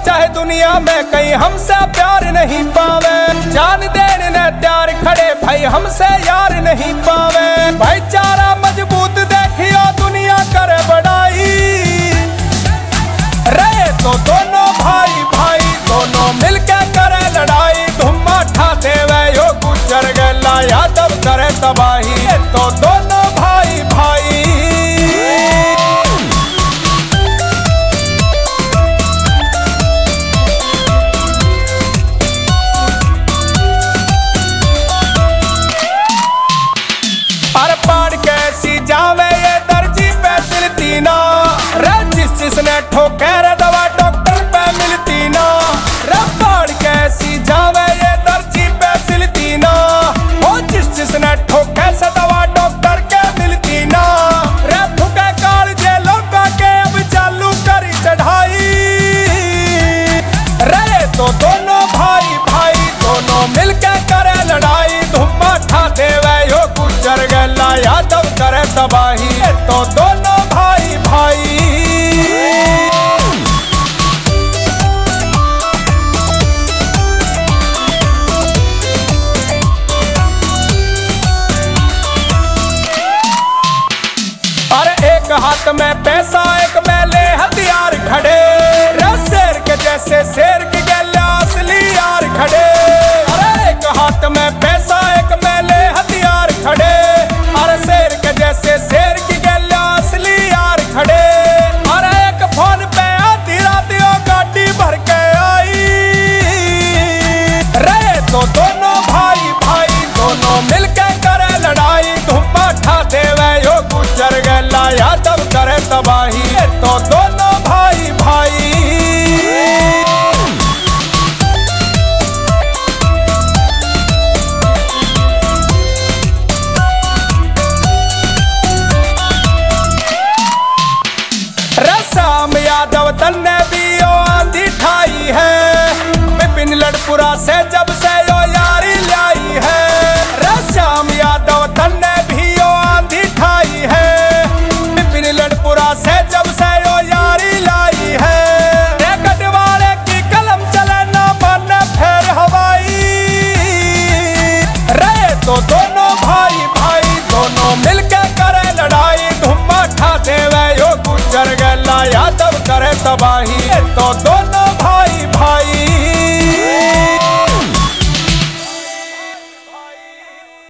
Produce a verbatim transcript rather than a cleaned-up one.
चाहे दुनिया में कहीं हमसे प्यार नहीं पावे, जान देने ने त्यार खड़े भाई हमसे यार नहीं पावे। भाईचारा मजबूत देखियो दुनिया करे बड़ाई, रहे तो दोनों भाई भाई दोनों मिलके करे लड़ाई। धुम्मा ठा देवे यो गुजर गला यादव करे तबाही, तो दोनों भाई भाई। अरे पाड़ कैसी जावे ये दर्जी पे सिलती ना, रे जिस जिसने ठोके रे दवा डॉक्टर पे मिलती ना। रे पाड़ कैसी जावे ये दर्जी पे सिलती ना, ओ जिस जिसने ठोके से दवा डॉक्टर के मिलती ना। रे ठुके काल जे लोगा के अब चालू करी चढ़ाई, रे तो दोनों भाई भाई दोनों मिलके करे लड़ाई। धुम्मा ठा देवे यो गुजर गला यादव करे तबाही, तो दोनों भाई भाई। अरे एक हाथ में पैसा एक में ले हथियार खड़े, रे शेर के जैसे शेर की गला असली यार खड़े। अरे एक हाथ में पैसा एक में ले हथियार खड़े, अरे शेर के जैसे शेर की गला असली यार खड़े। अरे एक फोन पे आधी रात यो गाड़ी भर के आई, रे तो दोनों भाई भाई दोनों मिलके करे लड़ाई। धुम्मा ठा देवे यो गुजर गला यादव करे तबाही, तो दोनों भाई भाई। राम यादव तन्ने भी यो आंधी ठाई है, विपिन लड़पुरा से जब से यो यारी लाई है। श्याम यादव तन्ने भी यो आंधी ठाई है, विपिन लड़पुरा से जब से यो यारी लाई है। गढ़वाले की कलम चले ना माने फेर हवाई, रहे तो दोनों भाई भाई दोनों मिलके करे लड़ाई। धुम्मा ठा देवे यो गुजर गला यादव करे तबाही, तो दो